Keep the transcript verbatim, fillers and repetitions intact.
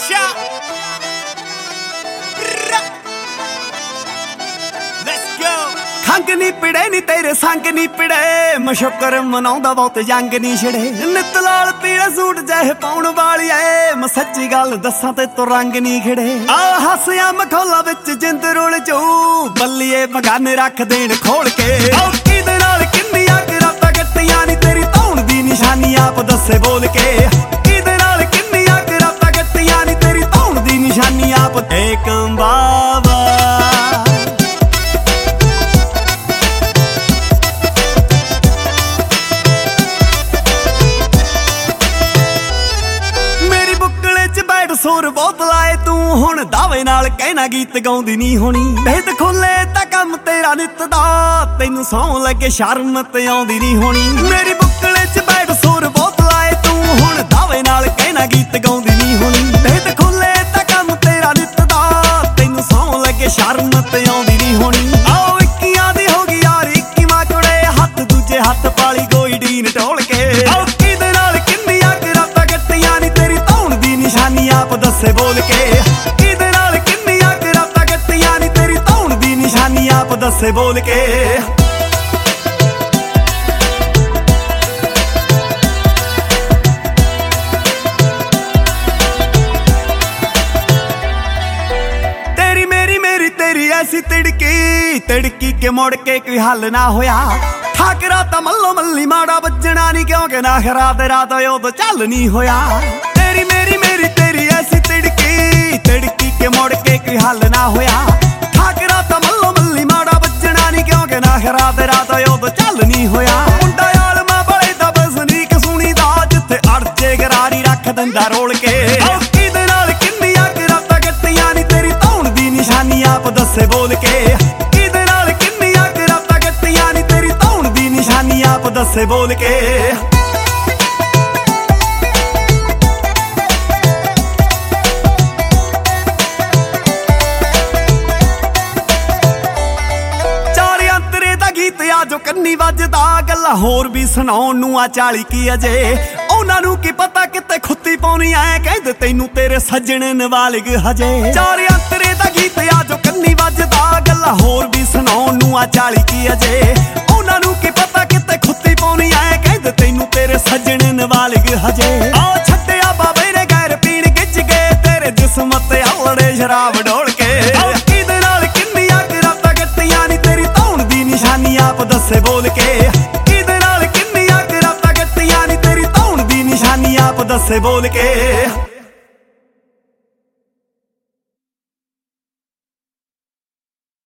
Russia. Let's go. ਖੰਗ ਨੀ ਪਿੜੇ ਨੀ ਤੇਰੇ ਸੰਗ ਨੀ ਪਿੜੇ ਮਸ਼ਕਰ ਮਨਾਉਂਦਾ ਬਹੁਤ ਜੰਗ ਨੀ ਛੜੇ ਨਿੱਤ ਲਾਲ ਪੀਲਾ ਸੂਟ ਜਹ ਪਾਉਣ ਵਾਲੀ ਐ ਮੈਂ ਸੱਚੀ ਗੱਲ ਦੱਸਾਂ ਤੇ ਤੂੰ ਰੰਗ ਨੀ ਖੜੇ ਆ ਹੱਸਿਆ ਮਖੌਲਾ ਵਿੱਚ ਜਿੰਦ ਰੁਲ ਜੂ ਬੱਲੀਏ ਬਗਾਨੇ ਰੱਖ ਦੇਣ ਖੋਲ ਕੇ ਔਕੀ ਦੇ ਨਾਲ ਕਿੰਨੀਆਂ ਕਰਾਤਾਂ ਗੱਟੀਆਂ ਨੀ ਤੇਰੀ ਧੌਣ ਦੀ ਨਿਸ਼ਾਨੀ ਆਪ ਦੱਸੇ ਬੋਲ ਕੇ ਕਿਹਦੇ ਨਾਲ ਕਿੰਨੀਆਂ ਕਰਾਤਾਂ ਗੱਟੀਆਂ ਨੀ ਤੇਰੀ ਧੌਣ ਦੀ ਨਿਸ਼ਾਨੀ ਆਪ ਤੇ ਕੰਬਾਵਾ ਸੁਰ ਬਹੁਤ ਲਾਏ ਤੂੰ ਹੁਣ ਦਾਵੇ ਨਾਲ ਕਹਿਣਾ ਗੀਤ ਗਾਉਂਦੀ ਨਹੀਂ ਹੋਣੀ ਭੇਦ ਖੋਲੇ ਤਾਂ ਕੰਮ ਤੇਰਾ ਨਿੱਤ ਦਾ ਤੈਨੂੰ ਸੌਂ ਲੱਗੇ ਸ਼ਰਮ ਤੇ ਆਉਂਦੀ ਨਹੀਂ ਹੋਣੀ ਮੇਰੀ ਬੁੱਕਲੇ 'ਚ ਬੈਠ ਸੁਰ ਬਹੁਤ ਲਾਏ ਤੂੰ ਹੁਣ ਦਾਵੇ ਨਾਲ ਕਹਿਣਾ ਗੀਤ ਗਾਉਂਦੀ ਨਹੀਂ ਹੋਣੀ ਭੇਦ ਖੋਲੇ ਤਾਂ ਕੰਮ ਤੇਰਾ ਨਿੱਤ ਦਾ ਤੈਨੂੰ ਸੌਂ ਲੱਗੇ ਸ਼ਰਮ ਤੇ ਆਉਂਦੀ ਨਹੀਂ ਹੋਣੀ ਆਓ ਇੱਕੀਆਂ ਦੀ ਹੋ ਗਈ ਯਾਰ ਇੱਕੀ ਮਾਂ ਕੁੜੇ ਹੱਥ ਦੂਜੇ ਹੱਥ ਪਾਲੀ ਕੋਈ ਡੀਨ ਢੋਲ ਕੇ ਆਓ ਕਿਹਦੇ ਨਾਲ ਕਿੰਨੀਆਂ ਕਰਾਤਾਂ ਗੱਟੀਆਂ ਨੀ ਤੇਰੀ ਧੌਣ ਦੀ ਨਿਸ਼ਾਨੀ ਆਪ ਦੱਸੇ ਬੋਲ ਕੇ ਕਿਹਦੇ ਨਾਲ ਕਿੰਨੀਆਂ ਕਰਾਤਾਂ ਗੱਟੀਆਂ ਨੀ ਤੇਰੀ ਧੌਣ ਦੀ ਨਿਸ਼ਾਨੀ ਆਪ ਦੱਸੇ ਬੋਲ ਕੇ ਤੇਰੀ ਮੇਰੀ ਮੇਰੀ ਤੇਰੀ ਐਸੀ ਤਿੜਕੀ ਤਿੜਕੀ ਕੇ ਮੁੜ ਕੇ ਕੋਈ ਹੱਲ ਨਾ ਹੋਇਆ ਠਾਕਰਾ ਤਾਂ ਮੱਲੋ ਮੱਲੀ ਮਾੜਾ ਵੱਜਣਾ ਨਹੀਂ ਕਿਉਂਕਿ ਨਾਖਰਾ ਤੇਰਾ ਤਾਂ ਉਦੋਂ ਚੱਲ ਨਹੀਂ ਹੋਇਆ ਤੇਰੀ ਮੇਰੀ ਮੇਰੀ ਤੇਰੀ ਐਸੀ ਤਿੜਕੀ ਤਿੜਕੀ ਕੇ ਮੁੜ ਕੇ ਕੋਈ ਹੱਲ ਨਾ ਹੋਇਆ ਠਾਕਰਾ ਤਾਂ ਮੱਲੋ ਮੱਲੀ ਮਾੜਾ ਵੱਜਣਾ ਨਹੀਂ ਕਿਉਂਕਿ ਨਾਖਰਾ ਤੇਰਾ ਤਾਂ ਉਦੋਂ ਚੱਲ ਨਹੀਂ ਹੋਇਆ ਮੁੰਡਾ ਆਲਮਾ ਬੜੇ ਦਾ ਬਸਨੀਕ ਸੁਣੀ ਦਾ ਜਿੱਥੇ ਅੜਜੇ ਗਰਾਰੀ ਰੱਖ ਦਿੰਦਾ ਰੋਲ ਕੇ ਔਕੀ ਦੇ ਨਾਲ ਕਿੰਨੀਆਂ ਕਰਾਤਾਂ ਗੱਟੀਆਂ ਨੀ ਤੇਰੀ ਧੌਣ ਦੀ ਨਿਸ਼ਾਨੀ ਆਪ ਦੱਸੇ ਬੋਲ ਕੇ ਕਿਹਦੇ ਨਾਲ ਕਿੰਨੀਆਂ ਕਰਾਤਾਂ ਗੱਟੀਆਂ ਨੀ ਤੇਰੀ ਧੌਣ ਦੀ ਨਿਸ਼ਾਨੀ ਆਪ ਦੱਸੇ ਬੋਲ ਕੇ ਜੋ ਕੰਨੀ ਵੱਜਦਾ ਗੱਲਾਂ ਹੋਰ ਵੀ ਸੁਣਾਉਣ ਨੂੰ ਆ ਚਾਲੀ ਕੀ ਅਜੇ ਉਹਨਾਂ ਨੂੰ ਕੀ ਪਤਾ ਕਿਤੇ ਖੁੱਤੀ ਪਾਉਣੀ ਐ ਕਹਿੰਦੇ ਤੈਨੂੰ ਤੇਰੇ ਸੱਜਣ ਨਵਾਲਿਗ ਹਜੇ ਚਾਰ ਅੰਤਰੇ ਦਾ ਗੀਤ ਆ ਜੋ ਕੰਨੀ ਵੱਜਦਾ ਗੱਲਾਂ ਹੋਰ ਵੀ ਸੁਣਾਉਣ ਨੂੰ ਆ ਚਾਲੀ ਕੀ ਅਜੇ ਉਹਨਾਂ ਨੂੰ ਕੀ ਪਤਾ ਕਿਤੇ ਖੁੱਤੀ ਪਾਉਣੀ ਐ ਕਹਿੰਦੇ ਤੈਨੂੰ ਤੇਰੇ ਸੱਜਣ ਨਵਾਲਿਗ ਹਜੇ ਆ ਛੱਡਿਆ ਬਾਬੇ ਨੇ ਗੈਰ ਪੀਣ ਗਿੱਜ ਗਏ ਤੇਰੇ ਜਿਸਮ ਤੇ ਆਲੜੇ ਸ਼ਰਾਬ ਢੋਲ ਕੇ ਕਿਹਦੇ ਨਾਲ ਕਿੰਨੀਆਂ ਕਰਾਤਾਂ ਗੱਟੀਆਂ ਨੀ ਤੇਰੀ ਧੌਣ ਦੀ ਨਿਸ਼ਾਨੀ ਆਪ ਦੱਸੇ ਬੋਲ ਕੇ ਕਿਹਦੇ ਨਾਲ ਕਿੰਨੀਆਂ ਕਰਾਤਾਂ ਗੱਟੀਆਂ ਨੀ ਤੇਰੀ ਧੌਣ ਦੀ ਨਿਸ਼ਾਨੀ ਆਪ ਦੱਸੇ ਬੋਲ ਕੇ